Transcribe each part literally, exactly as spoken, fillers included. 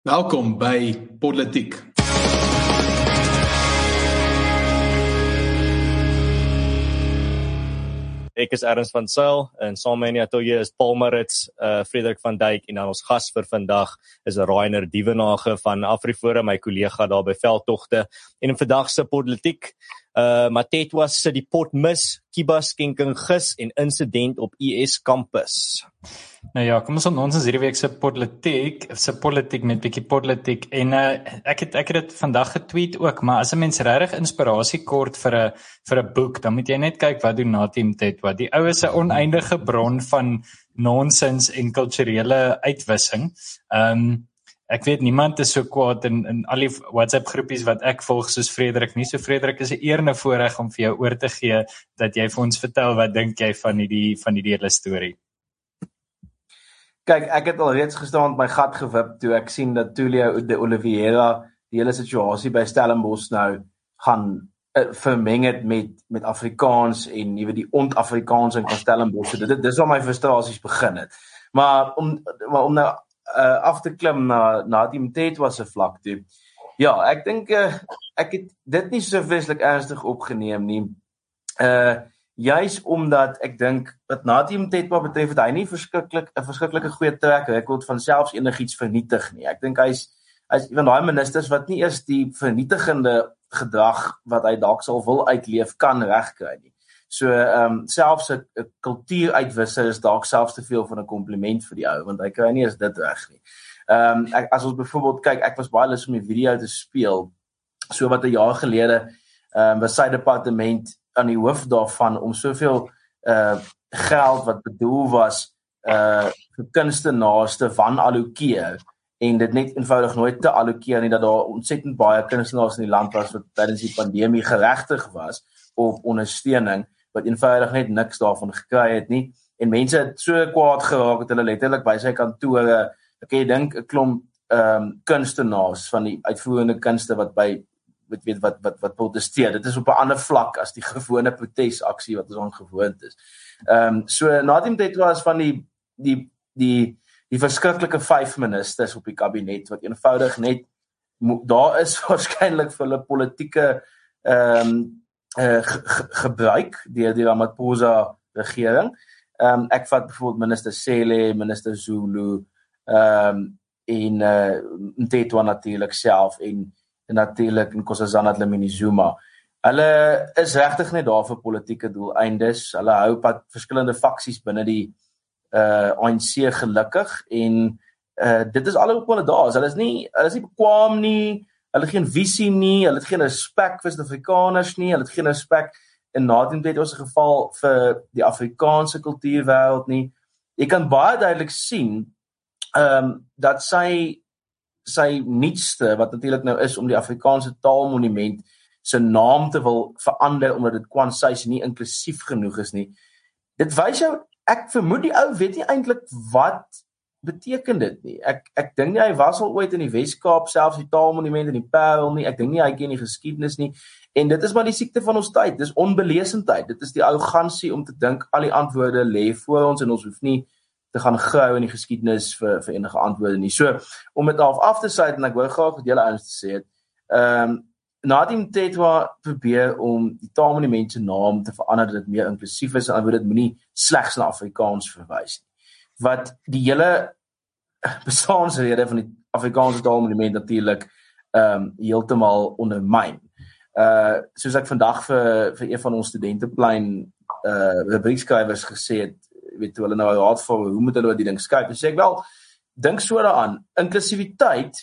Welkom by Politiek. Ek is Ernst van Zyl en saam met my in die ateljee is Paul Maritz, uh, Frederik van Dijk en dan ons gas vir vandag is Rainer Dievenage van AfriForum, my kollega daar by Veldtogte. En in vandag se Politiek, uh, Matetwa sit die pot mis, Kiba skenking gis en insident op U S kampus. Nou ja, kom ons aan ons hierdie week se politiek, se politiek met bietjie politiek en uh, ek het ek het dit vandag getweet ook, maar as 'n mens regtig inspirasie kort vir 'n vir 'n boek, dan moet jy net kyk wat doen Nathi Mthethwa. Die ou is 'n oneindige bron van nonsens en kulturele uitwissing. Ehm um, ek weet niemand is so kwaad in in al die WhatsApp groepies wat ek volg soos Frederik nie. So Frederik, is 'n eer en 'n voorreg om vir jou oor te gee dat jy vir ons vertel wat dink jy van hierdie van hierdie hele storie. Kyk, ek het al reeds gestaan met my gat gewip toe ek sien dat Tulio de Oliveira die hele situasie by Stellenbosch nou gaan uh, vermeng het met met Afrikaans en jy weet die ont-Afrikaans in Stellenbosch. So dit dis waar my frustrasies begin het. Maar om maar om nou uh, af te klim na Nathi Mthethwa se vlak toe. Ja, ek dink uh, ek het dit nie so vreeslik ernstig opgeneem nie. Uh Juis omdat ek dink wat Nathi Mthethwa betref het hy nie verskriklik 'n verskriklike goeie trek rekord van selfs enigiets vernietig nie. Ek dink hy's hy's een van daai ministers wat nie eers die vernietigende gedrag wat hy dalk sal wil uitleef kan regkry nie. So ehm um, selfs 'n kultuuruitwisser is dalk selfs te veel van 'n kompliment vir die ou want hy kry nie eens dit reg nie. Ehm um, as ons byvoorbeeld kyk, ek was baie lus om die video te speel so wat 'n jaar gelede ehm um, was sy departement aan die hoof daarvan om soveel uh geld wat bedoel was uh vir kunstenaars te wanallokeer en dit net eenvoudig nooit te allokeer nie, dat daar ontsettend baie kunstenaars in die land was wat tydens die pandemie geregtig was op ondersteuning wat eenvoudig net niks daarvan gekry het nie en mense het so kwaad geraak dat hulle letterlik by sy kantore, ek jy dink 'n klomp ehm um, kunstenaars van die uitvoerende kunste wat by wat weet wat wat wat protesteer. Dit is op 'n ander vlak as die gewone protesaksie wat ons aangewoond is. Ehm um, so Nathi Mthethwa is van die die die die verskriklike vyf ministers op die kabinet wat eenvoudig net daar is waarskynlik vir hulle politieke ehm um, uh, ge, ge, gebruik deur die Ramaphosa regering. Ehm um, ek vat byvoorbeeld minister Cele, minister Zulu, ehm um, en uh, Mthethwa natuurlik self en en natuurlik Nkosazana Dlamini-Zuma. Hulle is regtig net daar vir politieke doeleindes. Hulle hou pad verskillende faksies binne die uh A N C gelukkig en uh dit is alhoewel hulle daar is. Hulle is nie hulle is nie bekwam nie. Hulle het geen visie nie. Hulle het geen respek vir Suid-Afrikaners nie. Hulle het geen respek in Nathi Mthethwa se geval vir die Afrikaanse kultuurwêreld nie. Jy kan baie duidelik sien ehm um, dat sy sy nuutste, wat natuurlik nou is om die Afrikaanse taalmonument sy naam te wil verander, omdat dit kwansys nie inklusief genoeg is nie. Dit wys jou, ek vermoed die ou weet nie eintlik wat beteken dit nie. Ek ek dink nie hy was al ooit in die Wes-Kaap, selfs die taalmonument in die Parel nie, ek dink nie hy ken die geskiedenis nie, en dit is maar die siekte van ons tyd, dis onbeleesendheid, dit is die arrogansie om te dink al die antwoorde lê voor ons en ons hoef nie te gaan grou in die geskiedenis vir vir enige antwoorde nie. So om dit af af te sluit en ek wou graag wat julle ouens te sê het. Ehm um, Nathi Mthethwa probeer om die taalmonument se naam te verander dat dit meer inklusief is en dan word dit moenie slegs na Afrikaans verwys nie. Wat die hele bestaansrede van die Afrikaanse taalmonument natuurlik ehm um, heeltemal ondermyn. Uh soos ek vandag vir vir een van ons studenteplein uh rubriekskrywers gesê het, weet hulle nou raad vir hoe moet hulle die ding skryf. En sê ek wel, dink so daaraan, inklusiwiteit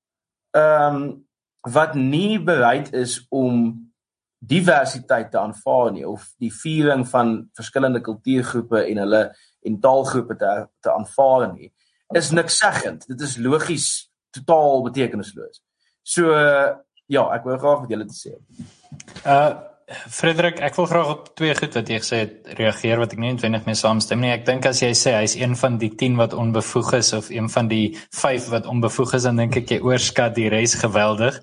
ehm um, wat nie bereid is om diversiteit te aanvaar nie of die viering van verskillende kultuurgroepe en hulle en taalgroepe te te aanvaar nie, is niks seggend. Dit is logies totaal betekenisloos. So uh, ja, ek wou graag wat julle te sê. Uh Frederik, ek wil graag op twee goed wat jy gesê het reageer wat ek nie noodwendig mee saamstem nie. Ek dink as jy sê hy is een van die tien wat onbevoeg is of een van die vyf wat onbevoeg is, dan dink ek jy oorskat die res geweldig.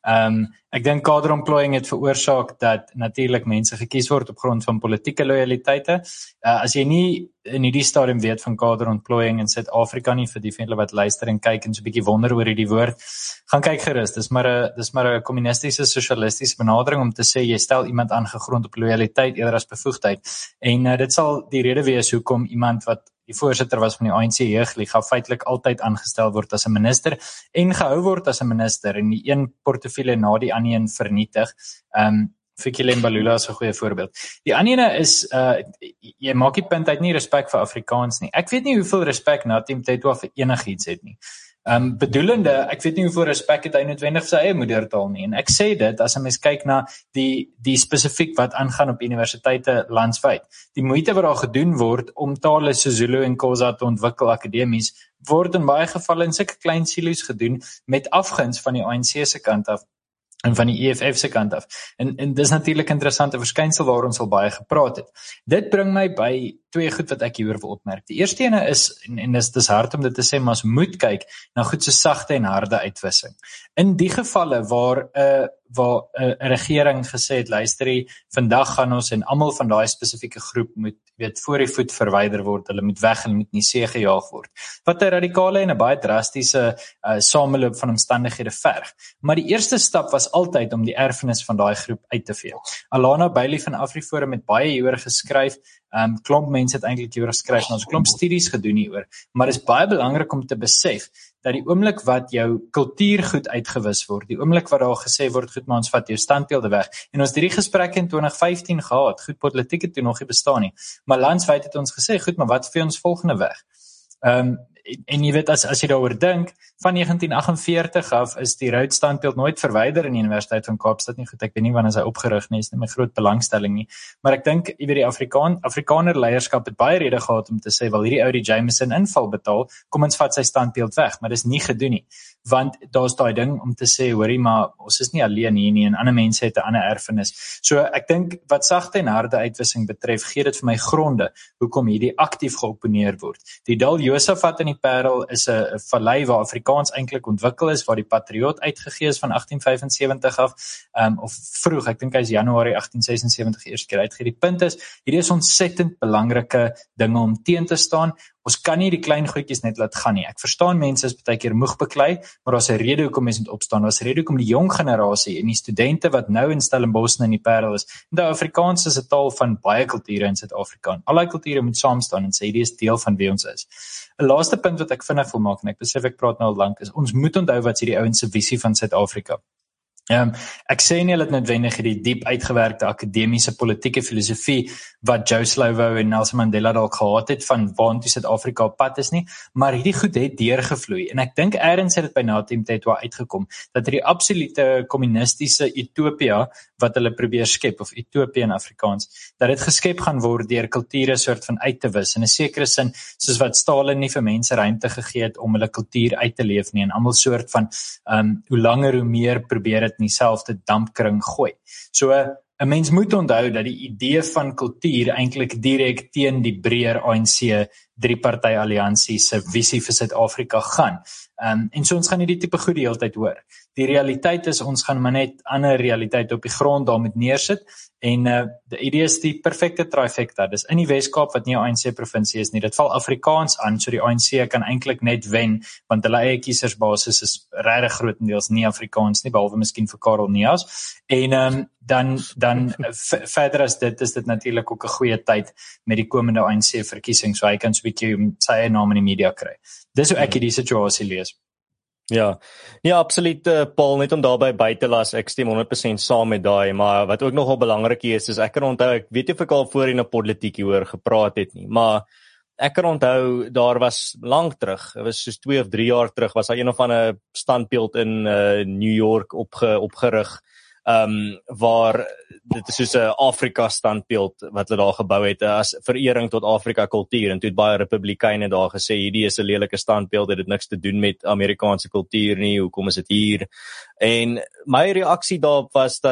Um, ek dink kaderontplooiing het veroorsaak dat natuurlik mense gekies word op grond van politieke loyaliteite. Uh, as jy nie in hierdie stadium weet van kaderontplooiing in Suid-Afrika nie, vir die van julle wat luister en kyk en so 'n bietjie wonder oor hierdie woord, gaan kyk gerus. Dis maar 'n dis maar 'n kommunistiese sosialistiese benadering om te sê jy stel iemand aan gegrond op loyaliteit eerder as bevoegdheid. En uh, dit sal die rede wees hoekom iemand wat die voorsitter was van die A N C Jeugliga feitelik altyd aangestel word as 'n minister en gehou word as 'n minister en die een portefeulje na die ander een vernietig. Um, Fikile Mbalula is 'n goeie voorbeeld. Die ander ene is, uh, jy maak die punt uit nie respek vir Afrikaans nie. Ek weet nie hoeveel respek Nathi Mthethwa vir enigiets het nie. Um, bedoelende, ek weet nie hoeveel respek het hy noodwendig vir sy eie moedertaal nie. En ek sê dit as 'n mens kyk na die die spesifiek wat aangaan op universiteite landwyd. Die moeite wat daar gedoen word om tale so Zulu en Xhosa te ontwikkel akademies, word in baie gevalle in sulke klein silo's gedoen met afguns van die A N C se kant af en van die E F F se kant af. En en dis natuurlik 'n interessante verskynsel waaroor ons al baie gepraat het. Dit bring my by twee goed wat ek hieroor wil opmerk. Die eerste ene is, en, en dis, dis hard om dit te sê, maar ons moet kyk na goed so sagte en harde uitwissing. In die gevalle waar 'n uh, waar 'n uh, regering gesê het, luister, vandag gaan ons en almal van daai spesifieke groep moet weet voor die voet verwyder word, hulle moet weg, hulle moet nie see gejaag word. Wat 'n radikale en 'n baie drastiese uh, sameloop van omstandighede verg. Maar die eerste stap was altyd om die erfenis van daai groep uit te vee. Alana Bailey van AfriForum het baie hieroor geskryf. Um, klomp mense het eintlik hieroor geskryf en ons klomp studies gedoen hieroor. Maar dit is baie belangrik om te besef dat die oomblik wat jou kultuurgoed uitgewis word, die oomblik wat daar gesê word, goed, maar ons vat jou standbeelde weg. En ons het hierdie gesprekke in twintig vyftien gehad, goed, politiek het toe nog nie bestaan nie. Maar landwyd het ons gesê, goed, maar wat vir ons volgende weg? Um, en, en jy weet, as, as jy daaroor dink, van negentien agt en veertig af is die Rhodes standbeeld nooit verwyder in die Universiteit van Kaapstad nie. Goed, ek weet nie wanneer hy opgerig nie, is nie my groot belangstelling nie. Maar ek dink, jy weet, die Afrikaan, Afrikaner leierskap het baie rede gehad om te sê, wel hierdie ou die Jameson inval betaal, kom ons vat sy standbeeld weg, maar dis nie gedoen nie. Want daar's daai ding om te sê, hoorie, maar ons is nie alleen hier nie en ander mense het 'n ander erfenis. So ek dink wat sagte en harde uitwissing betref, gee dit vir my gronde hoekom hierdie aktief geopponeer word. Die Dal Josafat in die Parel is 'n vallei waar Afrikaans eintlik ontwikkel is, waar die Patriot uitgegee is van agtien vyf en sewentig af, um, of vroeg, ek dink hy is Januarie agtien ses en sewentig eerste keer uitgegee. Die punt is, hierdie is ontsettend belangrike dinge om teen te staan. Ons kan nie die klein goedjies net laat gaan nie. Ek verstaan mense is baie keer moeg beklei, maar daar's 'n rede hoekom mense moet opstaan. Daar's 'n rede hoekom die jong generasie en die studente wat nou in Stellenbosch en in die Parel is. En die Afrikaans is 'n taal van baie kulture in Suid-Afrika. Al die kulture moet saam staan en sê hierdie is deel van wie ons is. 'n Laaste punt wat ek vinnig wil maak en ek besef ek praat nou al lank is, ons moet onthou wat hierdie ouens se visie van Suid-Afrika. Um, ek sê nie hulle het noodwendig die diep uitgewerkte akademiese politieke filosofie wat Joe Slovo en Nelson Mandela dalk gehad het van waantoe Suid-Afrika op pad is nie, maar hierdie goed het deurgevloei en ek dink eers het dit by Nathi Mthethwa uitgekom dat hierdie absolute kommunistiese utopia wat hulle probeer skep, of utopie in Afrikaans, dat dit geskep gaan word deur kulture soort van uit te wis, in 'n sekere sin, soos wat Stalin nie vir mense ruimte gegee het om hulle kultuur uit te leef nie, en almal soort van, um, hoe langer hoe meer probeer het in dieselfde dampkring gooi. So, 'n mens moet onthou dat die idee van kultuur eintlik direk teen die breër A N C drie-party alliansie se visie vir Suid-Afrika gaan. Um, en so ons gaan hierdie tipe goed die hele tyd hoor. Die realiteit is, ons gaan maar net ander realiteit op die grond daar met neersit, en uh, die idee is die perfecte trifecta, dis in die Weskaap wat nie 'n A N C-provinsie is nie, dit val Afrikaans aan, so die A N C kan eintlik net wen, want hulle eie kiesersbasis is regtig grootendeels nie Afrikaans nie, behalwe miskien vir Karel Neas, en um, dan, dan verder as dit, is dit natuurlik ook 'n goeie tyd met die komende A N C-verkiesing, so hy kan so 'n bietjie sy eie naam in die media kry. Dis hoe ek hierdie situasie lees. Ja, ja, absoluut, uh, Paul, net om daarby by te las, ek stem honderd persent saam met daai, maar wat ook nogal belangrik is, is ek kan onthou, ek weet nie of ek al voorheen op politiek hieroor gepraat het nie, maar ek kan onthou, daar was lank terug, het was soos twee of drie jaar terug, was daar een of ander standbeeld in uh, New York opge, opgerig, um, waar dit is soos 'n Afrika standbeeld wat hulle daar gebou het as verering tot Afrika kultuur, en toe het baie Republikeine daar gesê hierdie is 'n lelike standbeeld, dit het niks te doen met Amerikaanse kultuur nie, hoekom is dit hier? En my reaksie daarop was dat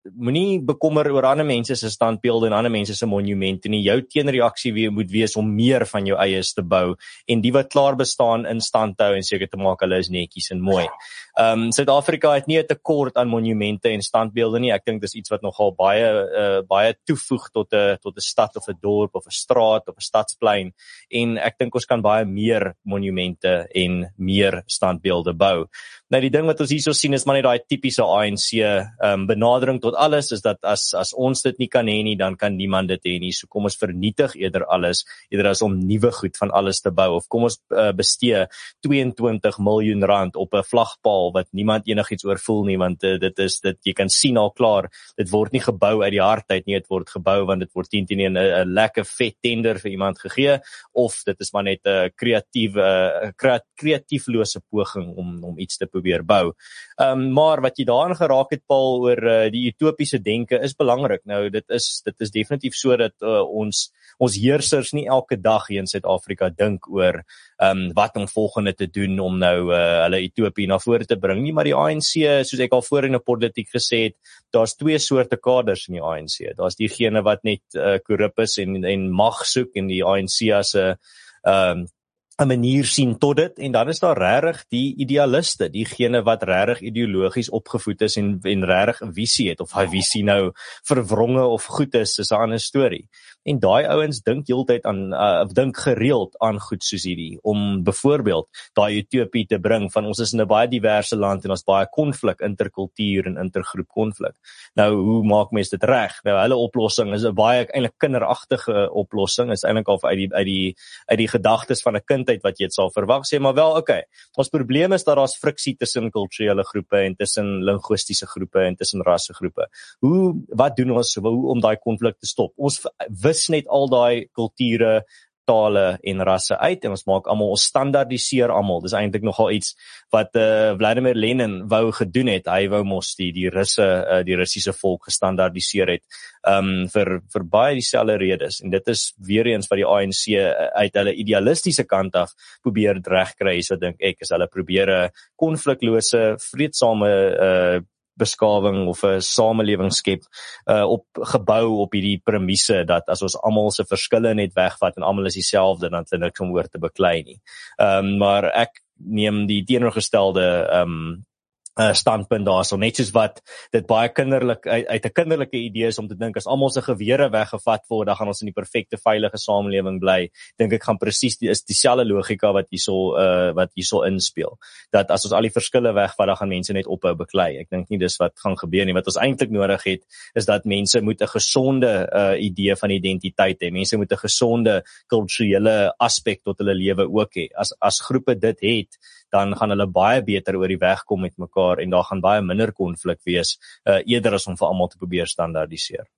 moenie bekommer oor ander mense se standbeelde en ander mense se monumente nie. Jou teenreaksie wie moet wees om meer van jou eies te bou en die wat klaar bestaan in stand te hou en seker te maak hulle is netjies en mooi. Um Suid-Afrika het nie 'n tekort aan monumente en standbeelde nie. Ek dink dis iets wat nogal baie uh, baie toevoeg tot 'n tot 'n stad of 'n dorp of 'n straat of 'n stadsplein en ek dink ons kan baie meer monumente en meer standbeelde bou. Nou die ding wat ons hierso sien is maar net daai tipiese A N C um, benadering tot alles is dat as as ons dit nie kan hê nie, dan kan niemand dit hê nie. So kom ons vernietig eerder alles, eerder as om nuwe goed van alles te bou of kom ons uh, bestee twee-en-twintig miljoen rand op 'n vlagpaal wat niemand enigiets oor voel nie, want uh, dit is dit jy kan sien al klaar, dit word nie gebou uit die hart uit nie, dit word gebou want dit word teen teen 'n 'n lekker vet tender vir iemand gegee of dit is maar net 'n uh, kreatiewe uh, kreatieflose poging om om iets te probeer bou. Um, maar wat jy daarin geraak het Paul oor uh, die utopiese denke is belangrik. Nou dit is dit is definitief so dat uh, ons ons heersers nie elke dag hier in Suid-Afrika dink oor um, wat om volgende te doen om nou uh, hulle utopie na vore te bring nie, maar die A N C, soos ek al voor in 'n politiek gesê het, daar's twee soorte kaders in die A N C. Daar's diegene wat net uh, korrup is en en mag soek en die A N C as 'n um, 'n manier sien tot dit, en dan is daar regtig die idealiste, diegene wat regtig ideologies opgevoed is en en regtig 'n visie het, of hy visie nou verwronge of goed is, is 'n ander storie. En daai ouens dink heeltyd aan uh, dink gereeld aan goed soos hierdie, om byvoorbeeld daai utopie te bring van ons is in 'n baie diverse land en ons baie konflik, interkultuur en intergroep konflik. Nou, hoe maak mens dit reg? Nou, hulle oplossing is 'n baie eintlik kinderagtige oplossing, is eintlik al uit die uit die uit die gedagtes van 'n kind uit wat jy dit sal verwag, sê maar wel, okay, ons probleem is dat daar's friksie tussen kulturele groepe en tussen linguistiese groepe en tussen rassegroepe. Hoe, wat doen ons hoe, om daai konflik te stop? Ons wis net al daai kulture, tale en rasse uit en ons maak almal, ons standaardiseer almal. Dis eintlik nogal iets wat uh, Vladimir Lenin wou gedoen het. Hy wou mos die die Russe, uh, die Russiese volk gestandaardiseer het um, vir vir baie dieselfde redes. En dit is weer eens wat die A N C uit hulle idealistiese kant af probeer regkry. So dink ek is hulle probeer 'n konfliklose, vreedsame uh, beskawing of 'n samelewing skep uh, op gebou op hierdie premisse dat as ons almal se verskille net wegvat en almal is dieselfde, dan het hulle niks om oor te beklei nie. Um, maar ek neem die teenoorgestelde um, uh, standpunt daarso, net soos wat dit baie kinderlik uit, uit 'n kinderlike idee is om te dink as almal se gewere weggevat word, dan gaan ons in die perfekte veilige samelewing bly. Dink ek gaan presies die is dieselfde logika wat hierso uh, wat hierso inspeel. Dat as ons al die verskille wegvat, dan gaan mense net ophou beklei. Ek dink nie dis wat gaan gebeur nie. Wat ons eintlik nodig het, is dat mense moet 'n gesonde uh, idee van identiteit hê. Mense moet 'n gesonde kulturele aspek tot hulle lewe ook hê. As as groepe dit het, dan gaan hulle baie beter oor die weg kom met mekaar en daar gaan baie minder konflik wees, uh, eerder as om vir almal te probeer standaardiseer.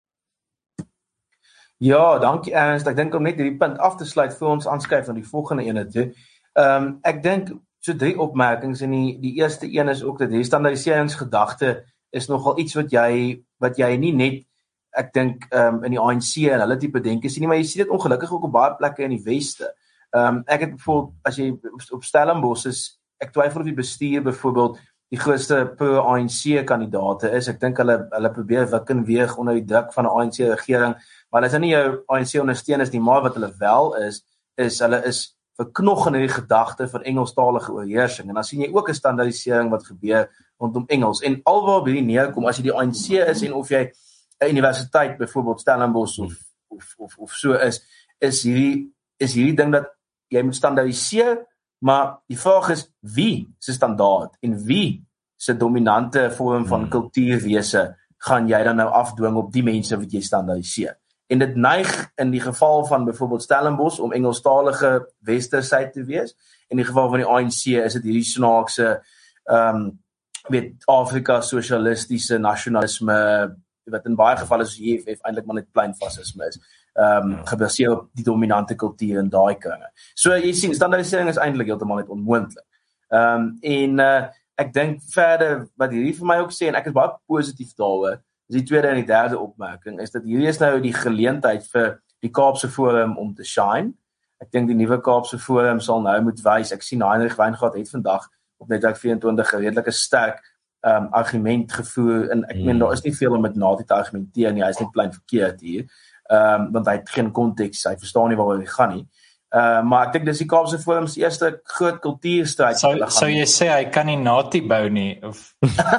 Ja, dankie Ernst. Ek dink om net hierdie punt af te sluit vir ons aanskuif aan die volgende ene toe. Ehm um, ek dink so drie opmerkings en die die eerste een is ook dat die standaardiseringsgedagte is nogal iets wat jy wat jy nie net ek dink ehm um, in die A N C en hulle tipe denke sien nie, maar jy sien dit ongelukkig ook op baie plekke in die weste. Ehm um, ek het byvoorbeeld as jy op Stellenbosch is, ek twyfel of die bestuur byvoorbeeld die grootste pro-A N C kandidaate is. Ek dink hulle hulle probeer wik en weeg onder die druk van 'n A N C regering, maar hulle is nie jou A N C ondersteuners nie, maar wat hulle wel is, is hulle is verknog in die gedagte van Engelstalige oorheersing. En dan sien jy ook 'n standaardisering wat gebeur rondom Engels. En alwaar by die neerkom, as jy die A N C is en of jy 'n universiteit, byvoorbeeld Stellenbosch of, of, of, of so is, is hierdie, is hierdie ding dat jy moet standaardiseer, maar die vraag is, wie se standaard en wie se dominante vorm van kultuurwese gaan jy dan nou afdwing op die mense wat jy standaardiseer? En dit neig in die geval van byvoorbeeld Stellenbosch om Engelstalige Westersyd te wees. In die geval van die A N C is dit hierdie snaakse ehm um, weet Afrika sosialistiese nasionalisme wat in baie gevalle soos die E F F eintlik maar net plain fasisme is. Ehm um, gebaseer op die dominante kultuur in daai kringe. So jy sien, standaardisering is eintlik heeltemal net onmoontlik. Ehm um, en uh, ek dink verder wat hierdie vir my ook sê en ek is baie positief daaroor. Die tweede en die derde opmerking is dat hierdie is nou die geleentheid vir die Kaapse Forum om te shine. Ek dink die nuwe Kaapse Forum sal nou moet wys. Ek sien Heinrich Weingart het vandag op Netwerk vyf-en-twintig 'n redelike sterk um, argument gevoer, en ek meen, daar is nie veel om met Natie te argumenteer nie, hy is net plein verkeerd hier, um, want hy het geen konteks, hy verstaan nie waaroor hy gaan nie, uh, maar ek dink dis die Kaapse Forum se eerste groot kultuurstryd. Sou so jy sê hy kan nie Natie bou nie, of?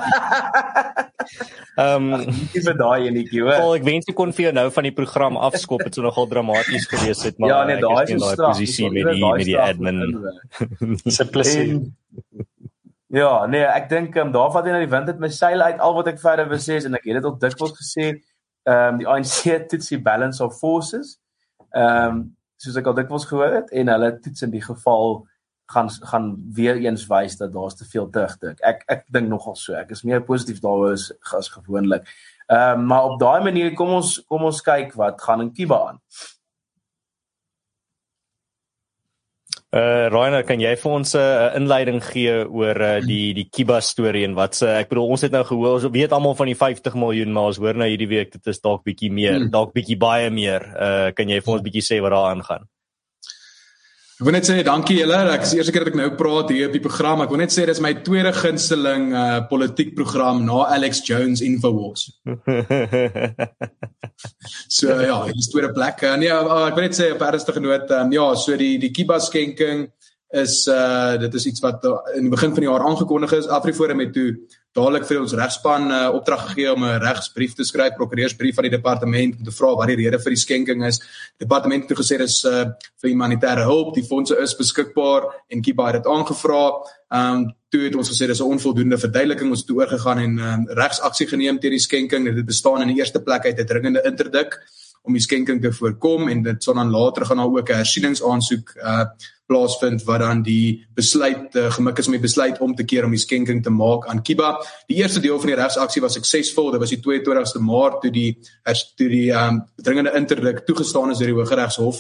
Um, nie vir daai enetjie, hoor. Paul, ek wens ek kon vir jou nou van die program afskop, het so nogal dramaties gewees het, maar ja, nee, ek is in daai posisie met die, met die admin. Simplisie. Ja, nee, ek dink, um, daar vat hy na die wind het my seil uit, al wat ek verder wil sê is, en ek het dit al dikwels gesê, um, die A N C toets die balance of forces, um, soos ek al dikwels gehoor het, en hulle toets in die geval, gaan, gaan weer eens wys dat daar is te veel terugdruk. Ek, ek dink nogal so, ek is meer positief daar as, as gewoonlik. Um, maar op daai manier, kom ons, kom ons kyk wat gaan in Cuba aan. Uh, Rainer, kan jy vir ons 'n uh, inleiding gee oor uh, die die Cuba storie en wat se, ek bedoel ons het nou gehoor, ons weet almal van die vyftig miljoen, maar ons hoor nou hierdie week dit is dalk bietjie meer, hmm. dalk bietjie baie meer. Uh, kan jy vir ons bietjie sê wat daar aangaan? Ek wil net sê, dankie julle, ek is die eerste keer dat ek nou praat hier op die program, ek wil net sê, dit is my tweede gunsteling uh, politiek program na Alex Jones Infowars. So ja, hier is tweede plek. Uh, nee, uh, ek wil net sê, op ernstige noot, um, ja, so die, die Cuba skenking is, uh, dit is iets wat uh, in die begin van die jaar aangekondig is. AfriForum het toe dadelik vir ons regspan uh, opdrag gegee om 'n regsbrief te skryf, prokureursbrief van die departement om te vra wat die rede vir die skenking is. Die departement het toe gesê dis uh, vir humanitêre hulp, die fondse is beskikbaar en Cuba het dit aangevra. Um, toe het ons gesê dis 'n onvoldoende verduideliking, ons het toe oorgegaan en um, regsaksie geneem teen die skenking. Dit het bestaan in die eerste plek uit 'n dringende interdik om die skenking te voorkom en dit sal dan later gaan daar ook 'n hersieningsaansoek uh, plaasvind wat dan die besluit uh, gemik is om die besluit om te keer om die skenking te maak aan Cuba. Die eerste deel van die regsaksie was suksesvol. Dit was die tweeëntwintigste Maart toe die toe die um, dringende interdik toegestaan is deur die Hooggeregshof.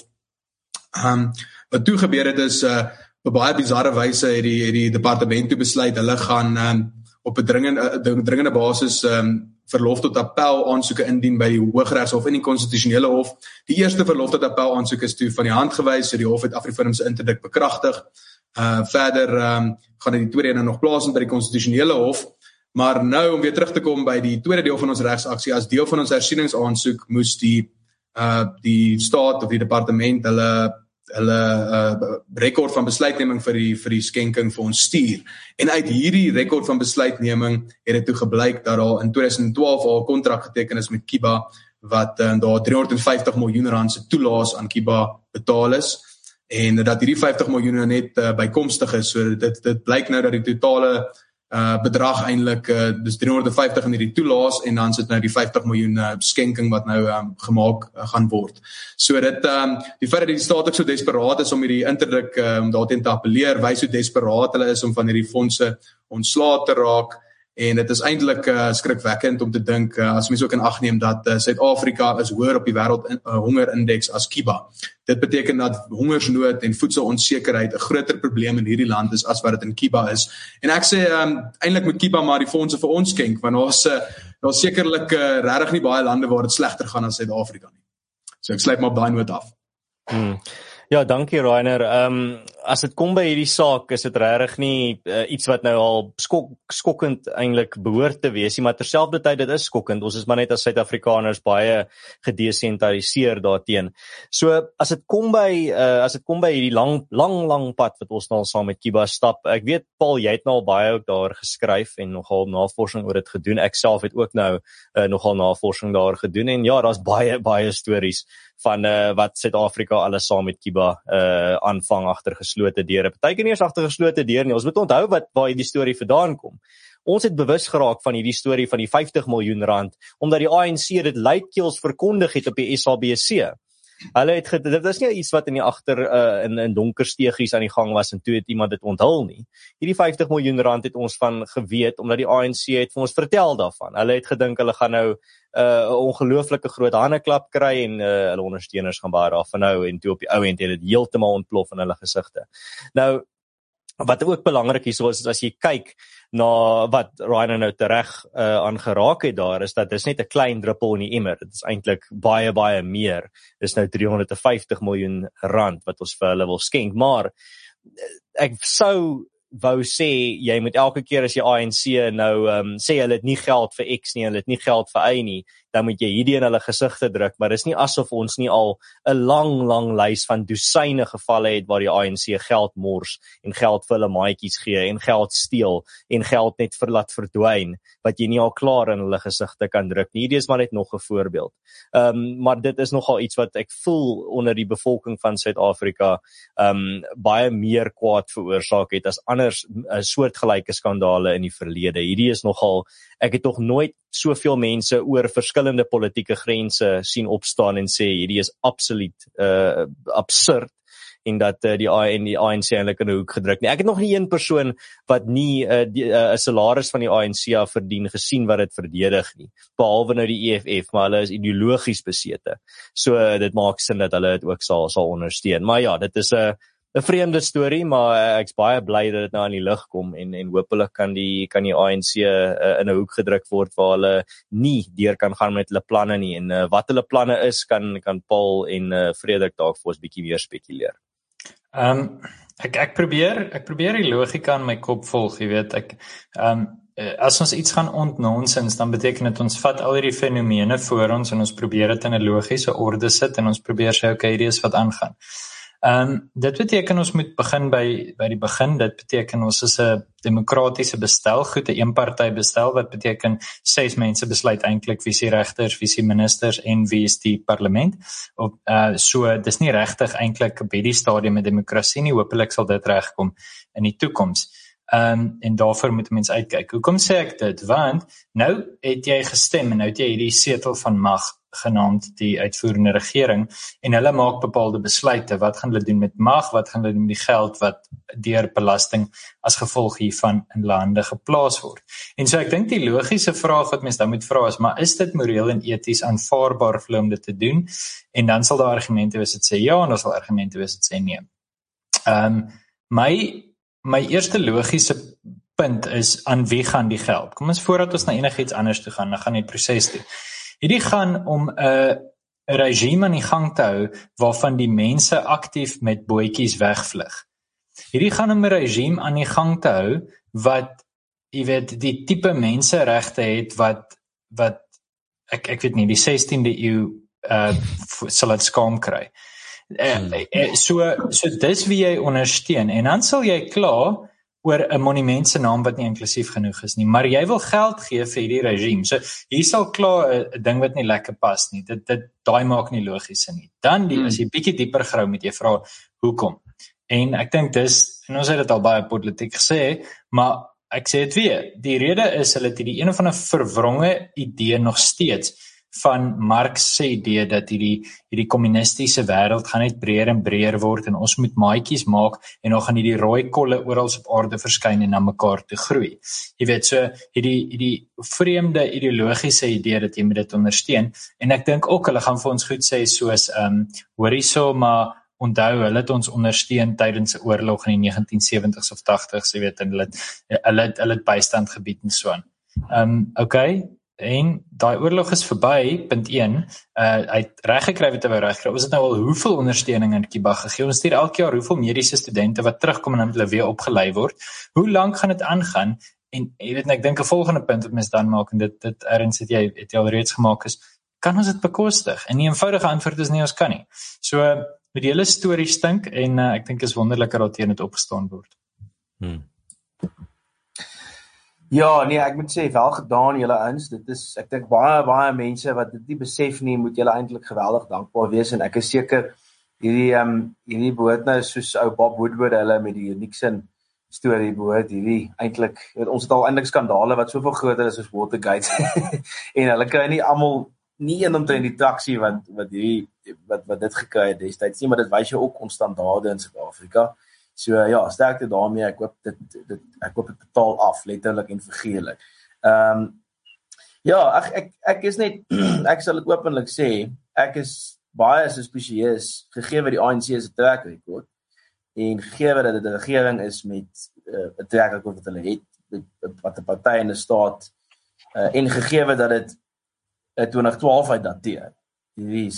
Um, wat toe gebeur het is uh, op baie bizarre wyse het die het die departement toe besluit hulle gaan um, op 'n dringende uh, dringende basis um, verlof tot appel aansoeke indien by die Hooggeregshof en die konstitusionele hof. Die eerste verlof tot appel aansoek is toe van die hand gewys, so die hof het AfriForum se interdik bekragtig. Uh, verder um, gaan die tweede ene nog plaasvind by die konstitusionele hof, maar nou om weer terug te kom by die tweede deel van ons regsaksie, as deel van ons hersieningsaansoek moes die uh, die staat of die departement hulle hulle uh, rekord van besluitneming vir die vir die skenking vir ons stuur. En uit hierdie rekord van besluitneming het dit toe gebleik dat daar in twintig twaalf al 'n kontrak geteken is met Cuba wat uh, daar driehonderd vyftig miljoen rand se toelaas aan Cuba betaal is en dat hierdie vyftig miljoen net uh, bykomstig is. So dit dit blyk nou dat die totale uh, bedrag eintlik uh, dis driehonderd vyftig in hierdie toelaas en dan sit nou die vyftig miljoen uh, skenking wat nou um, gemaak uh, gaan word. So dit um, die feit dat die staat ook so desperaat is om hierdie interdik um, daarteen te appeleer, wys hoe desperaat hulle is om van hierdie fondse ontslae te raak. En dit is eintlik uh, skrikwekkend om te dink uh, as mens ook in ag neem dat uh, Suid-Afrika is hoër op die wêreld uh, hongerindeks as Cuba. Dit beteken dat hongersnood en voedselonsekerheid 'n groter probleem in hierdie land is as wat dit in Cuba is. En ek sê um, eintlik moet Cuba maar die fondse vir ons skenk, want daar's uh, daar's sekerlik uh, regtig nie baie lande waar dit slegter gaan as Suid-Afrika nie. So ek sluit maar op daai noot af. Hmm. Ja, dankie Rainer. Ehm um, as dit kom by hierdie saak, is dit regtig nie uh, iets wat nou al skok, skokkend eintlik behoort te wees nie, maar terselfdertyd dit is skokkend. Ons is maar net as Suid-Afrikaners baie gedesentraliseer daarteen. So as dit kom by uh, as dit kom by hierdie lang lang lang pad wat ons nou saam met Cuba stap. Ek weet Paul, jy het nou al baie ook daar geskryf en nogal navorsing oor dit gedoen. Ek self het ook nou uh, nogal navorsing daar gedoen en ja, daar's baie baie stories van uh, wat Suid-Afrika alles saam met Cuba uh, aanvang agter geslote deure. Partykeer nie eens agter geslote deure nie. Ons moet onthou wat waar hierdie storie vandaan kom. Ons het bewus geraak van hierdie storie van die vyftig miljoen rand omdat die A N C dit luidkeels verkondig het op die S A B C. Hulle het dit dit is nie iets wat in die agter uh, in in donker steegies aan die gang was en toe het iemand dit onthul nie. Hierdie vyftig miljoen rand het ons van geweet omdat die A N C het vir ons vertel daarvan. Hulle het gedink hulle gaan nou 'n uh, ongelooflike groot handeklap kry en uh, hulle ondersteuners gaan baie daarvan hou en toe op die ou end het dit heeltemal ontplof in hulle gesigte. Nou wat ook belangrik is, is as jy kyk na wat Rainer nou tereg uh, aangeraak het daar, is dat dis net 'n klein druppel in die emmer. Dit is eintlik baie, baie meer. Dis nou driehonderd vyftig miljoen rand wat ons vir hulle wil skenk. Maar ek sou wou sê, jy moet elke keer as die A N C nou um, sê hulle het nie geld vir X nie, hulle het nie geld vir Y nie, dan moet jy hierdie in hulle gesigte druk, maar dis nie asof ons nie al 'n lang, lang lys van dosyne gevalle het waar die A N C geld mors, en geld vir hulle maatjies gee, en geld steel, en geld net vir laat verdwyn, wat jy nie al klaar in hulle gesigte kan druk nie. Hierdie is maar net nog 'n voorbeeld. Um, maar dit is nogal iets wat ek voel onder die bevolking van Suid-Afrika um, baie meer kwaad veroorsaak het as anders uh, soortgelyke skandale in die verlede. Hierdie is nogal, ek het nog nooit soveel mense oor verskillende politieke grense sien opstaan en sê hierdie is absoluut uh, absurd, en dat uh, die A N C eintlik in 'n hoek gedruk nie. Ek het nog nie een persoon wat nie 'n uh, uh, salaris van die A N C af verdien gesien wat dit verdedig nie, behalwe nou die E F F, maar hulle is ideologies besete. So uh, dit maak sin dat hulle dit ook sal sal ondersteun. Maar ja, dit is 'n uh, 'n vreemde storie, maar uh, ek's baie bly dat dit nou aan die lig kom en en hopelik kan die kan die A N C uh, in 'n hoek gedruk word waar hulle nie deur kan gaan met hulle planne nie, en uh, wat hulle planne is kan kan Paul en uh, Frederik dalk vir ons bietjie meer spekuleer. Ehm um, ek ek probeer ek probeer die logika in my kop volg, jy weet, ek ehm um, as ons iets gaan ontnonsens, dan beteken dit ons vat al hierdie fenomene voor ons en ons probeer dit in 'n logiese orde sit en ons probeer sê okay, hierdie is wat aangaan. Ehm um, dit beteken ons moet begin by by die begin. Dit beteken ons is 'n demokratiese bestel, goed, 'n eenparty bestel, wat beteken ses mense besluit eintlik wie se regters, wie se ministers en wie is die parlement. Op uh so dis nie regtig eintlik by die stadium met demokrasie nie. Hoopelik sal dit regkom in die toekoms. Ehm um, en daarvoor moet mense uitkyk. Hoekom sê ek dit? Want nou het jy gestem en nou het jy hierdie setel van mag genaamd die uitvoerende regering, en hulle maak bepaalde besluite. Wat gaan hulle doen met mag? Wat gaan hulle doen met die geld wat deur belasting as gevolg hiervan in lande geplaas word? En so ek dink die logiese vraag wat mense dan moet vra is, maar is dit moreel en eties aanvaarbaar vir hulle om dit te doen? En dan sal daar argumente wees wat sê ja, en daar sal argumente wees wat sê nee. Ehm um, my my eerste logiese punt is, aan wie gaan die geld? Kom ons voordat ons na enigiets anders toe gaan, dan gaan die proses toe. Hierdie gaan om 'n uh, regime aan die gang te hou waarvan die mense aktief met bootjies wegvlug. Hierdie gaan om 'n regime aan die gang te hou wat, jy weet, die tipe menseregte het wat wat ek ek weet nie, die sestiende eeu uh, sal dit skaam kry. Uh, uh, so so dis wie jy ondersteun, en dan sal jy kla oor 'n monument se naam wat nie inklusief genoeg is nie, maar jy wil geld gee vir hierdie regime. So hier sal klaar 'n ding wat nie lekker pas nie. Dit dit daai maak nie logies nie. Dan die, hmm. as jy bietjie dieper grou met jy vra hoekom. En ek dink dis, en ons het dit al baie politiek gesê, maar ek sê dit weer, die rede is hulle het die een of ander verwronge idee nog steeds van Marx se idee dat hierdie hierdie kommunistiese wêreld gaan net breër en breër word en ons moet maatjies maak en dan gaan hierdie rooi kolle oral op aarde verskyn en na mekaar toe groei. Jy weet, so hierdie hierdie vreemde ideologiese idee dat jy moet dit ondersteun, en ek dink ook hulle gaan vir ons goed sê soos ehm um, hoorie so, maar onthou hulle het ons ondersteun tydens 'n oorlog in die negentien sewenties of tagtigs, jy weet, en hulle hulle hulle het bystand gebied en so aan. Ehm um, okay. En daai oorlog is verby, punt een, uh, hy het reg gekry wat hy wou reg kry. Ons het nou al hoeveel ondersteuning aan Cuba gegee. Ons stuur elke jaar hoeveel mediese studente wat terugkom en dan hulle weer opgelei word. Hoe lank gaan dit aangaan? En jy weet, ek dink 'n volgende punt wat mens dan maak, en dit dit erns het jy het jy al reeds gemaak, is kan ons dit bekostig? En die eenvoudige antwoord is nee, ons kan nie. So met die hele storie stink, en uh, ek dink is wonderlik dat teen dit opgestaan word. Hmm. Ja, nee, ek moet sê, wel gedaan julle ouens. Dit is, ek dink baie, baie mense wat dit nie besef nie, moet julle eintlik geweldig dankbaar wees, en ek is seker, hierdie, um, hierdie behoort nou, soos ou Bob Woodward, hulle met die Nixon storie behoort, hierdie eintlik, ons het al eintlik skandale wat soveel groter is as Watergate, en hulle kry nie almal, nie een omtrent die traksie wat, wat hierdie, wat, wat dit gekry het destyds nie, maar dit wys jou ook ons standaarde in Suid-Afrika. So ja, sterkte daarmee, ek hoop dit, dit ek hoop dit betaal af, letterlik en figuurlik. Ehm um, ja, ek ek ek is net ek sal dit openlik sê, ek is baie suspisieus gegee wat die A N C se track record en gegee dat dit 'n regering is met 'n uh, track record wat hulle het, wat 'n party in die staat uh, en gegee dat dit uh, twintig twaalf uit dateer, hierdie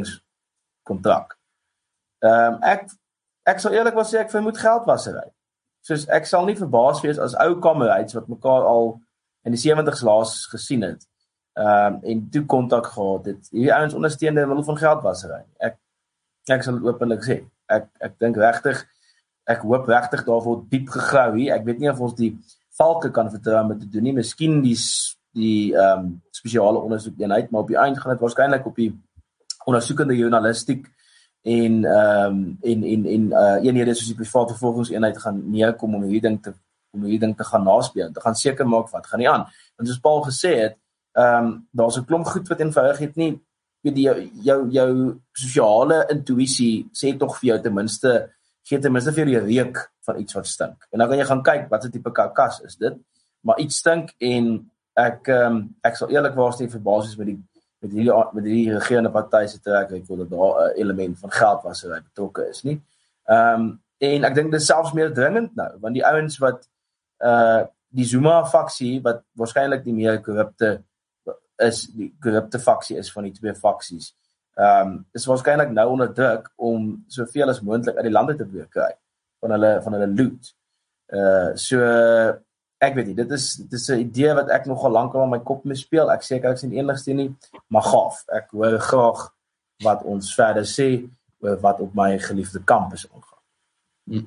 skenkingskontrak. Ehm um, ek Ek sal eerlik wel sê, ek vermoed geldwasery. soos ek sal nie verbaas wees as ou kamerads wat mekaar al in die sewenties laas gesien het. Ehm um, en toe kontak gehad het. Hierdie ouens ondersteun in middel van geldwasery. Ek ek sal openlik sê. Ek ek dink regtig ek hoop regtig daar word diep gegrou hier. Ek weet nie of ons die valke kan vertrou om te doen nie. Miskien die die ehm um, spesiale ondersoekeenheid, maar op die eind gaan dit waarskynlik op die ondersoekende journalistiek en ehm um, en en en uh, eenhede soos die private vervolgingseenheid gaan neerkom om hierdie ding te om hierdie ding te gaan naspeel. Te gaan seker maak wat gaan nie aan. Want soos Paul gesê het, ehm um, daar's 'n klomp goed wat eenvoudig het nie weet jy jou jou, jou sosiale intuïsie sê tog vir jou ten minste gee ten minste vir jou reuk van iets wat stink. En dan kan jy gaan kyk wat 'n tipe karkas is dit, maar iets stink en ek ehm um, ek sal eerlikwaar sê verbaas is met die met hierdie met hierdie regerende party se trek ek wil dat daar 'n element van geldwasery betrokke is nie. Ehm um, en ek dink dit is selfs meer dringend nou, want die ouens wat uh die Zuma faksie wat waarskynlik die meer korrupte is, die korrupte faksie is van die twee faksies. Ehm um, is waarskynlik nou onder druk om soveel as moontlik uit die lande te breek kry van hulle van hulle loot. Uh so ek weet nie, dit is dit is 'n idee wat ek nogal lankal in my kop mee speel. Ek seker ek sien enigste nie, maar gaaf. Ek hoor graag wat ons verder sê oor wat op my geliefde kampus aangaan. Hmm.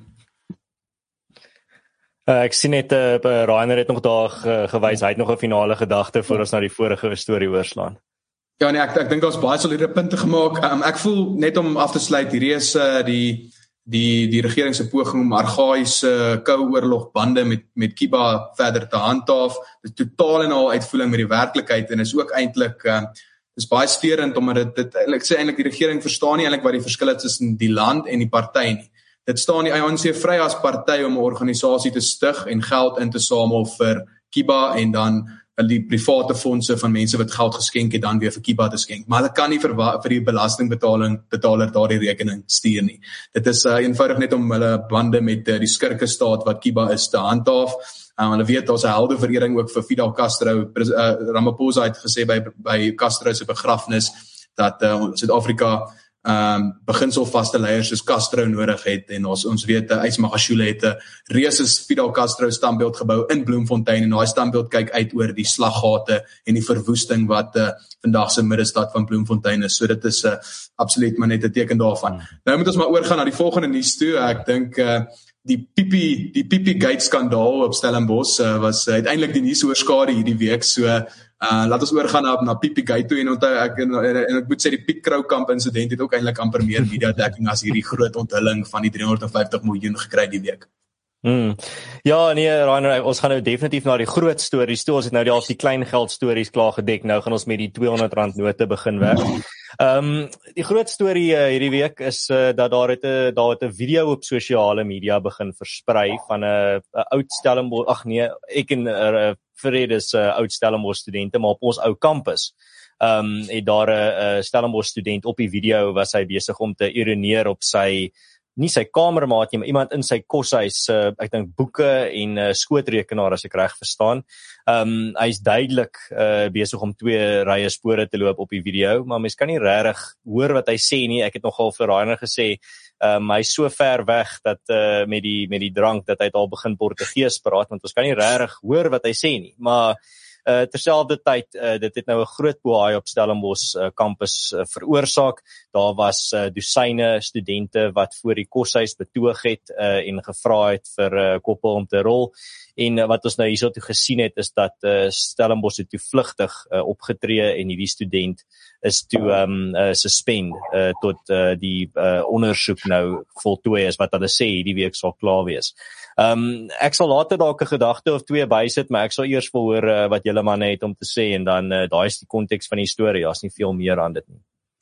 Uh, ek sien net uh, Rainer het nog daar uh, gewys, hy het nog 'n finale gedagte voor ons na die vorige storie oorslaan. Ja nee, ek ek dink daar's baie soliede punte gemaak. Um, ek voel net om af te sluit, hierdie is uh, die die die regering se poging om argaïese uh, koue oorlog bande met met Kiba verder te handhaaf. Dit is totaal en al uitvoering met die werklikheid en is ook eintlik uh, is baie steurend omdat dit dit ek sê eintlik die regering verstaan nie eintlik wat die verskil is tussen die land en die party nie. Dit staan die A N C vry as party om 'n organisasie te stig en geld in te samel vir Kiba en dan die private fondse van mense wat geld geskenk het dan weer vir Kiba te skenk. Maar hulle kan nie vir, vir die belastingbetaling betaler daardie rekening stuur nie. Dit is uh, eenvoudig net om hulle bande met uh, die skurke staat wat Kiba is te handhaaf. Um, hulle weet daar's 'n heldeverering ook vir Fidel Castro. Uh, Ramaphosa het gesê by by Castro se begrafnis dat uh, Suid-Afrika um beginselvaste leiers soos Castro nodig het en ons ons weet Ys Magashule het 'n reuse Fidel Castro standbeeld gebou in Bloemfontein en daai standbeeld kyk uit oor die slaggate en die verwoesting wat uh, vandag se middestad van Bloemfontein is. So dit is uh, absoluut maar net 'n teken daarvan. Hmm. Nou moet ons maar oorgaan na die volgende nuus toe. Ek dink uh, die Pipi die Pipi Gate skandaal op Stellenbosch uh, was uh, uiteindelik die nuus oorskare hierdie week. So Uh, laat ons oorgaan na, na Pipi Gate toe en onthou ek en, en ek moet sê die Piet Kroukamp insident het ook eintlik amper meer media dekking as hierdie groot onthulling van die driehonderdvyftig miljoen gekry die week. Hmm. Ja, nee, Rainer, ons gaan nou definitief na die groot stories toe. Ons het nou die al die klein geld stories klaar gedek. Nou gaan ons met die tweehonderd rand note begin werk. Ehm um, die groot storie uh, hierdie week is uh, dat daar het 'n daar het 'n video op sosiale media begin versprei van 'n oud Stellenbosch, ag nee, ek en 'n uh, Vredes uh, oud Stellenbosch studente maar op ons ou kampus. Ehm um, het daar 'n uh, Stellenbosch student op die video was hy besig om te ironeer op sy nie sy kamermaat nie, maar iemand in sy koshuis, uh, ek dink boeke en uh, skootrekenaar as ek reg verstaan. Ehm um, hy's duidelik uh, besig om twee rye spore te loop op die video, maar mens kan nie regtig hoor wat hy sê nie. Ek het nogal vir Rainer gesê, um, hy's so ver weg dat uh, met die met die drank dat hy al begin Portugees praat, want ons kan nie regtig hoor wat hy sê nie. Maar Uh, terselfdertyd, uh, dit het nou 'n groot boei op Stellenbosch uh, campus uh, veroorsaak. Daar was uh, dosyne studente wat voor die koshuis betoog het uh, en gevra het vir uh, koppe om te rol. En uh, wat ons nou hierso toe gesien het is dat uh, Stellenbosch het toe vlugtig uh, opgetree en hierdie student is toe um, uh, suspend uh, tot uh, die uh, ondersoek nou voltooi is wat hulle sê hierdie week sal klaar wees. Um, ek sal later dalk 'n gedagte of twee bysit, maar ek sal eers wil hoor uh, wat julle manne het om te sê en dan uh, daai is die konteks van die storie. Daar's nie veel meer aan dit nie.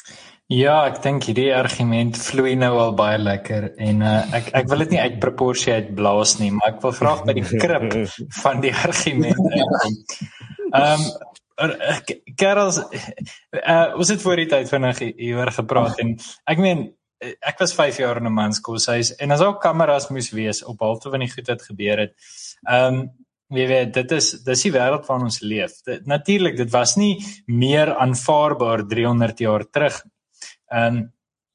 Ja, ek dink hierdie argument vloei nou al baie lekker en uh, ek ek wil dit nie uit proporsie uitblaas nie, maar ek wil graag by die krip van die argument uitkom. Ehm um, Karels, uh, ons het voor die tyd vinnig hieroor gepraat en ek meen ek was vyf jaar in 'n manskoshuis en as ook kameras moes wees op halfte van die goed wat gebeur het. Ehm um, jy weet, dit is dis die wêreld waarin ons leef. Natuurlik, dit was nie meer aanvaarbaar driehonderd jaar terug. Ehm um,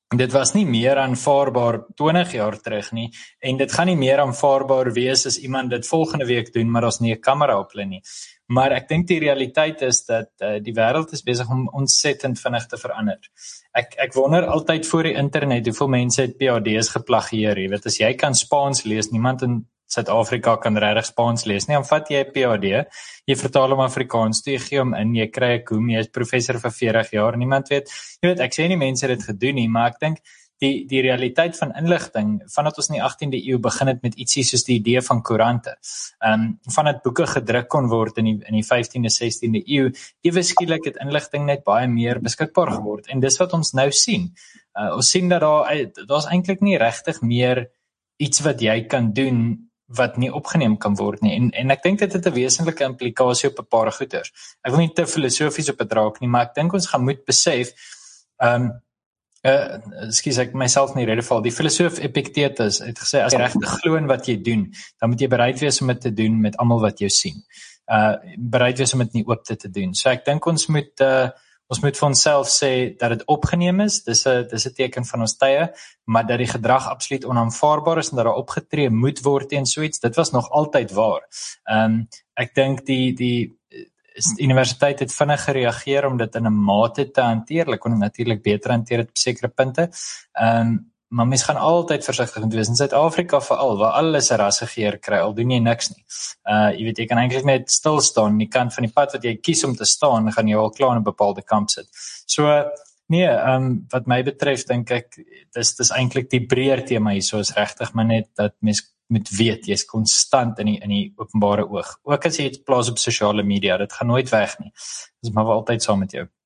Dit was nie meer aanvaarbaar twintig jaar terug nie, en dit gaan nie meer aanvaarbaar wees as iemand dit volgende week doen, maar ons nie 'n kamera op hulle nie. Maar ek dink die realiteit is dat uh, die wêreld is besig om ontsettend vinnig te verander. Ek ek wonder altyd voor die internet hoeveel mense het P H D's geplagieer, jy weet, as jy kan Spaans lees, niemand in Suid-Afrika kan regtig Spaans lees nie, dan vat jy 'n P H D, jy vertaal hom Afrikaans toe, jy gee hom in, jy kry 'n koem, jy is professor vir veertig jaar, niemand weet, jy weet, ek sê nie mense het dit gedoen nie, maar ek dink die die realiteit van inligting, vandat ons in die agtiende eeu begin het met ietsie soos die idee van koerante, um, vandat boeke gedruk kon word in die, in die vyftiende, sestiende eeu, ewe skielik het inligting net baie meer beskikbaar geword, en dis wat ons nou sien. Uh, ons sien dat daar, daar's eintlik nie regtig meer iets wat jy kan doen wat nie opgeneem kan word nie, en, en ek dink dit het 'n wesentlike implikasie op 'n paar goeters. Ek wil nie te filosofies op dit raak nie, maar ek dink ons gaan moet besef, um, uh, excuse ek myself nie rede val, die filosoof Epictetus het gesê, as jy regtig glo in wat jy doen, dan moet jy bereid wees om dit te doen met almal wat jou sien. Uh, bereid wees om dit nie oop te, te doen. So ek dink ons moet uh, Ons moet vir onsself sê dat dit opgeneem is, dis 'n dis 'n teken van ons tye, maar dat die gedrag absoluut onaanvaarbaar is en dat daar opgetree moet word teen so iets, dit was nog altyd waar. Um, ek dink die die universiteit het vinnig gereageer om dit in 'n mate te hanteer, hulle kon dit natuurlik beter hanteer op sekere punte. Um, maar mens gaan altyd versigtig moet wees. In Suid-Afrika veral, waar alles 'n rassegeer kry, al doen jy niks nie. Uh, jy weet, jy kan eintlik net stil staan, aan die kant van die pad wat jy kies om te staan, gaan jy al klaar in 'n bepaalde kamp sit. So, nee, um, wat my betref, dink ek, dis, dis eintlik die breër tema hier, so is regtig, maar net dat mens moet weet, jy is konstant in die, in die openbare oog. Ook as jy iets plaas op sosiale media, dit gaan nooit weg nie. Dis maar altyd saam met jou.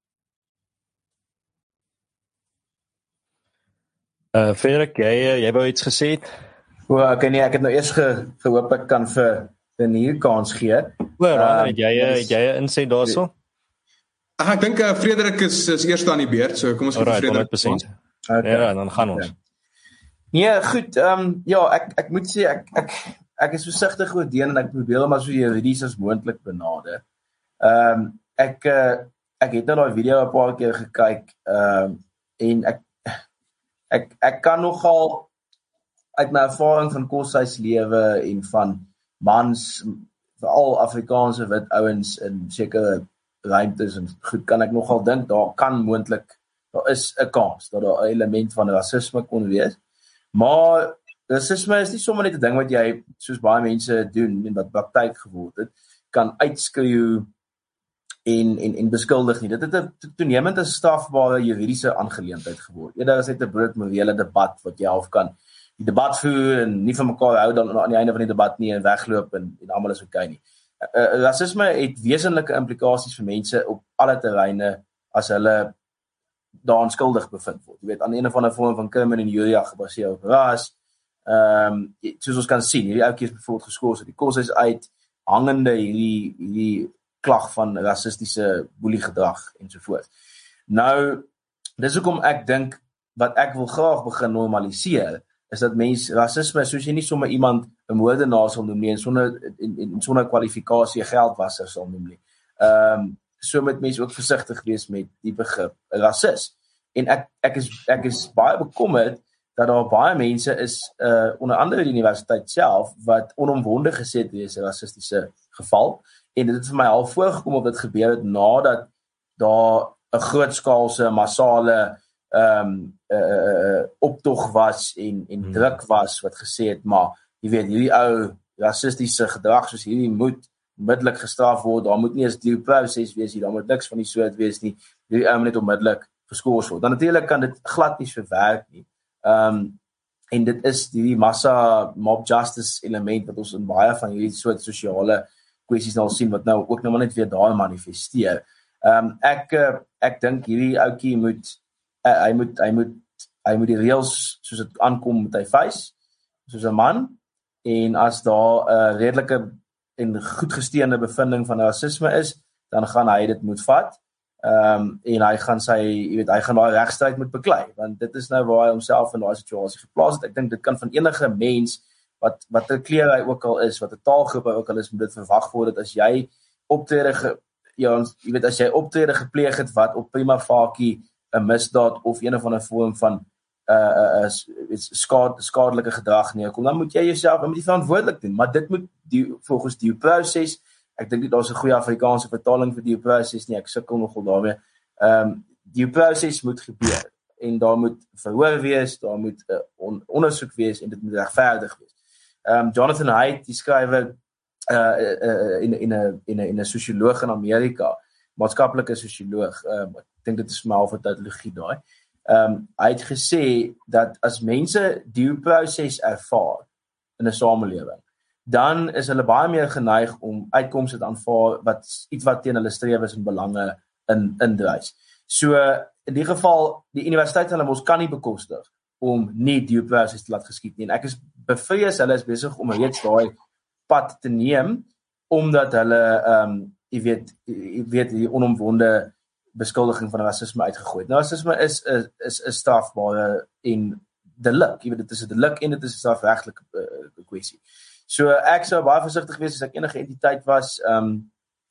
Uh, Frederik, jy, jy wou iets gesê het? O, okay, nee, ek het nou eers ge, gehoop ek kan vir Renier kans gee. O, Renier, het jy, het jy 'n insig daarso? Ag, ek dink uh, Frederik is, is eerste aan die beurt, so kom ons vir Frederik. honderd persent. Okay. Ja, dan gaan ons. Okay. Nee, goed, um, ja, ek, ek moet sê, ek, ek, ek is versigtig oor deen en ek probeer hom as so juridies as moontlik benader. Um, ek, uh, ek het nou daai video 'n paar keer gekyk, um, en ek Ek ek kan nogal uit my ervaring van koshuislewe en van mans, veral Afrikaanse wit ouens in sekere ruimtes en goed, kan ek nogal dink daar kan moontlik, daar is 'n kans dat daar 'n element van rasisme kon wees. Maar rasisme is nie sommer net 'n ding wat jy, soos baie mense doen en wat praktyk geword het, kan uitskreeu en en en beskuldig nie. Dit het 'n toenemend 'n strafbare juridiese aangeleentheid geword. Eerder is dit 'n brood morele debat wat jy half kan die debat voer en nie van mekaar hou dan aan die einde van die debat nie en wegloop en en almal is okay nie. Uh, rasisme het wesenlike implikasies vir mense op alle terreine as hulle daaraan skuldig bevind word. Jy weet, aan een of ander vorm van crimen en juria gebaseer op ras. Ehm um, soos ons kan sien, hierdie ouetjie is byvoorbeeld geskort, so die kos is uit hangende hierdie hierdie klag van rassistiese boeliegedrag en so voort. Nou, dis hoekom ek dink, wat ek wil graag begin normaliseer, is dat mens, rasisme, soos jy nie sommer iemand 'n moordenaar sal noem nie, en sonder, en, en sonder kwalifikasie geldwasser sal noem nie. Um, so moet mens ook versigtig wees met die begrip rasis. En ek, ek, is, ek is baie bekommerd, dat daar baie mense is, uh, onder andere die universiteit self, wat onomwonde gesê het, is 'n rassistiese geval, en dit het vir my al voorgekom of dit gebeur het nadat daar 'n grootskaalse, massale um, uh, uh, optog was en, en hmm. druk was wat gesê het, maar jy weet, hierdie ou rassistiese gedrag soos hierdie moet onmiddellik gestraf word, daar moet nie eens due process wees nie, daar moet niks van die soort wees nie, hierdie ou moet net onmiddellik geskort word. Dan natuurlik kan dit glad nie verwerk nie. Um, en dit is die massa mob justice element wat ons in baie van hierdie soort sosiale kwessies nou sien, wat nou ook nou net weer daar manifesteer. Um, ek ek dink hierdie ouetjie moet, uh, hy moet hy moet hy moet die reëls soos dit aankom met hy face, soos 'n man, en as daar 'n uh, redelike en goedgesteende bevinding van rasisme is, dan gaan hy dit moet vat. Um, en hy gaan sy, jy weet, hy gaan daai regstryd moet beklei, want dit is nou waar hy homself in daai situasie geplaas het. Ek dink dit kan van enige mens, wat wat 'n kleur hy ook al is, wat 'n taalgroep hy ook al is, moet dit verwag word, dat as jy optrede, ge, ja, jy weet, as jy optrede gepleeg het, wat op prima facie 'n misdaad of een of ander vorm van uh, uh, skade, skadelike gedrag neerkom, dan moet jy jouself, dan moet jy verantwoordelik doen, maar dit moet die, volgens due process, ek dink nie daar's 'n goeie Afrikaanse vertaling vir due process nie, ek sukkel nogal daarmee, um, due process moet gebeur, en daar moet verhoor wees, daar moet uh, on, ondersoek wees, en dit moet regverdig wees. Um, Jonathan Haidt, die skrywer, uh, uh, in 'n in 'n in 'n in 'n sosioloog in Amerika, maatskaplike sosioloog, um, ek dink dit is maar half 'n tautologie daai. Um, hy het gesê dat as mense due process ervaar in 'n samelewing, dan is hulle baie meer geneig om uitkomste te aanvaar wat iets wat teen hulle strewes en belange in indrys. So in die geval, die Universiteit van ons kan nie bekostig om nie due process te laat geskied nie. En ek is bevrees hulle is besig om reeds daai pad te neem, omdat hulle um, jy weet, jy weet die onomwonde beskuldiging van rasisme uitgegooi. Nou rasisme is 'n is 'n strafbare en delik, jy weet dit is 'n delik en dit is 'n strafregtelike uh, kwessie. So ek sou baie versigtig wees as ek enige entiteit was um,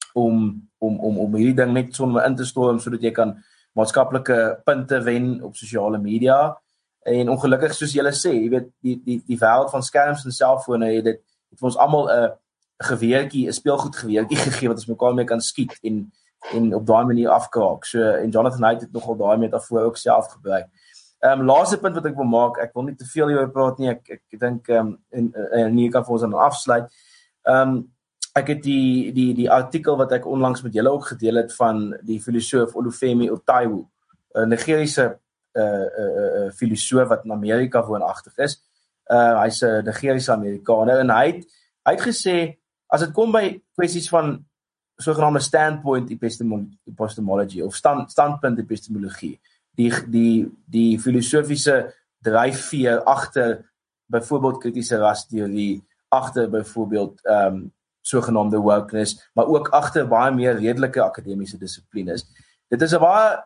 om om om om hierdie ding net sommer in te storm sodat jy kan maatskaplike punte wen op sosiale media. En ongelukkig soos julle sê, jy weet die die die wêreld van skerms en selfone het dit het vir ons almal 'n geweertjie, 'n speelgoedgeweertjie gegee wat ons mekaar mee kan skiet en en op daai manier afkraak. So en Jonathan Haidt het nogal daai metafoor ook self gebruik. Ehm um, laaste punt wat ek wil maak, ek wil nie te veel hieroor praat nie. Ek ek dink ehm um, en en nie kan vir ons dan afsluit. Ehm um, ek het die die die artikel wat ek onlangs met julle ook gedeel het van die filosoof Olufemi Otaiwo, 'n Nigeriese uh uh, uh filosoof wat in Amerika woonagtig is. Uh hy's 'n Nigeriese Amerikaner en hy het hy het gesê as dit kom by kwessies van sogenaamde standpoint epistemology of stand, standpunt epistemologie, die die die filosofiese dryfveer agter byvoorbeeld kritiese rasteorie, agter byvoorbeeld ehm um, sogenaamde wokeness, maar ook agter baie meer redelike akademiese dissiplines. Dit is 'n baie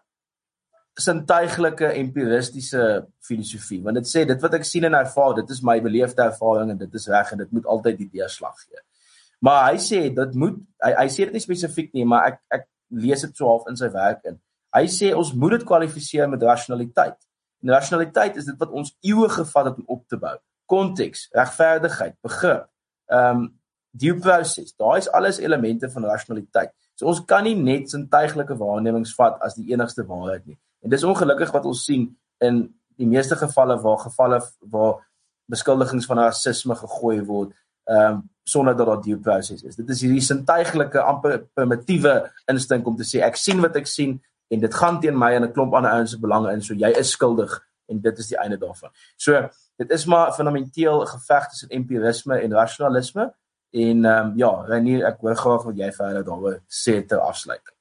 sintuiglike empiristiese filosofie, want dit sê dit wat ek sien en ervaar, dit is my beleefde ervaring en dit is reg en dit moet altyd die deurslag gee. Maar hy sê dit moet hy, hy sê dit nie spesifiek nie, maar ek ek lees dit so half in sy werk in. Hy sê ons moet dit kwalifiseer met rationaliteit. En rationaliteit is dit wat ons eeue gevat het om op te bou. Konteks, regverdigheid, begrip, ehm um, due process, daar is alles elemente van rationaliteit. So ons kan nie net sintuiglike waarnemings vat as die enigste waarheid nie. En dis ongelukkig wat ons sien in die meeste gevalle waar gevalle waar beskuldigings van rasisme gegooi word, ehm um, sonder dat daar due process is. Dit is hierdie sintuiglike amper primitiewe instink om te sê ek sien wat ek sien en dit gaan teen my en 'n klomp ander ouens se belange in, so jy is skuldig en dit is die einde daarvan. So dit is maar fundamenteel 'n geveg tussen empirisme en rasionalisme en ehm um, ja, Renier, ek hoor graag wat jy verder daaroor sê ter afsluiting.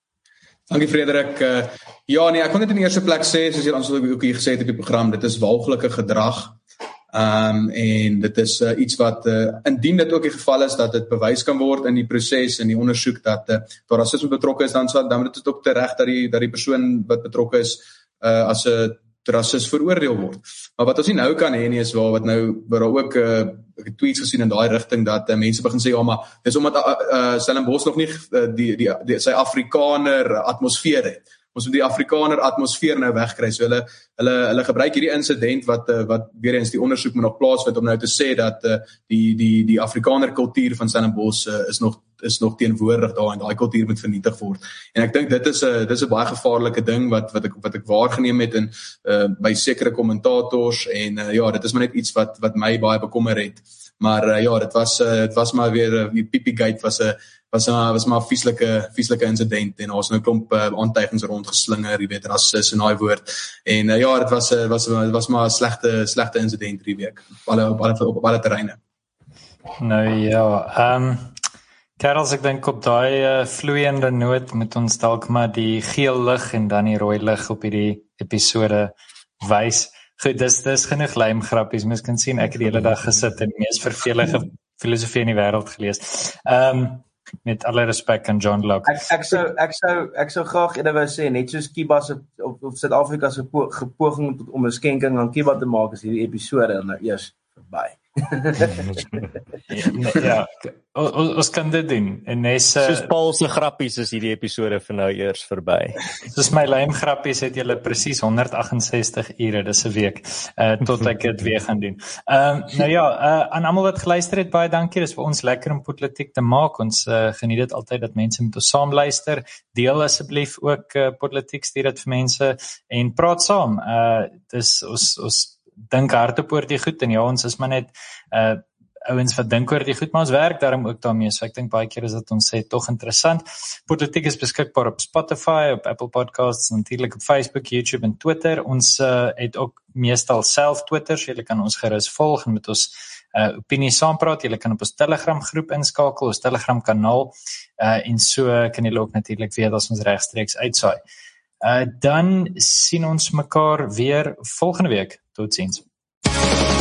Dankie Frederik. Uh, ja nee, ek wil net in die eerste plek sê soos jy ons ook hier gesê het op die program, dit is walglike gedrag. Um, en dit is uh, iets wat, uh, indien dit ook die geval is, dat dit bewys kan word in die proses, in die ondersoek, dat uh, daar rasisme betrokke is, dan, so, dan moet dit ook terecht dat die, dat die persoon wat betrokke is, uh, as 'n rasist veroordeel word. Maar wat ons nie nou kan hê nie, is waar wat nou, waar ook uh, tweets gesien in daai rigting, dat uh, mense begin sê, ja, maar dis omdat uh, uh, Stellenbosch nog nie uh, die, die, die, sy Afrikaner atmosfeer het. Ons moet die Afrikaner atmosfeer nou wegkry. So hulle hulle hulle gebruik hierdie insident wat wat weer eens die ondersoek moet nog plaasvind om nou te sê dat die die die Afrikaner kultuur van Stellenbosch is nog is nog teenwoordig daar en daai kultuur moet vernietig word. En ek dink dit is 'n dis 'n baie gevaarlike ding wat wat ek wat ek waargeneem het in uh, by sekere kommentators en uh, ja, dit is maar net iets wat wat my baie bekommer het. Maar uh, ja, dit was uh, dit was maar weer uh, die Pipi-gate was 'n uh, was maar was maar 'n vieslike vieslike insident en daar's 'n klomp uh, aantuigings rondgeslinger, jy weet, rasis en daai woord. En uh, ja, dit was uh, was was maar 'n slegte slegte insident hierdie week op alle op alle op alle terreine. Nou ja, ehm um, Karels, ek dink op daai uh, vloeiende noot moet ons dalk maar die geel lig en dan die rooi lig op hierdie episode wys. Goed, dis dis genoeg lymgrappies. Mens kan sien ek het die hele dag gesit en die mees vervelige filosofie in die wêreld gelees. Ehm um, met alle respek aan John Locke. Ek ek sou ek sou ek sou graag eerder wou sê net soos Kiba se op op Suid-Afrika se poging om 'n skenking aan Kiba te maak is hierdie episode nou eers verby. ja, ons, ons kan dit doen. En nes uh, soos Paul se grappies is hierdie episode vir nou eers verby. Soos my lame grappies het julle presies honderd agt en sestig ure, dis 'n week, uh, tot ek dit weer gaan doen. Ehm um, nou ja, uh, aan almal wat geluister het, baie dankie. Dis vir ons lekker om Politiek te maak. Ons uh, geniet dit altyd dat mense met ons saam luister. Deel asseblief ook uh, Politiek, stuur dit vir mense en praat saam. Uh, dis ons ons dink hardop oor die goed en ja, ons is maar net uh, ouens wat dink oor die goed, maar ons werk daarom ook daarmee, so ek dink baie keer is dit ons sê tog interessant. Politiek is beskikbaar op Spotify, op Apple Podcasts, natuurlik op Facebook, YouTube en Twitter. Ons uh, het ook meestal self Twitter, so julle kan ons gerus volg en met ons uh, opinie saampraat. Julle kan op ons Telegram groep inskakel, ons Telegram kanaal, uh, en so kan julle ook natuurlik weet as ons regstreeks uitsaai. Uh, dan sien ons mekaar weer volgende week. Totsiens.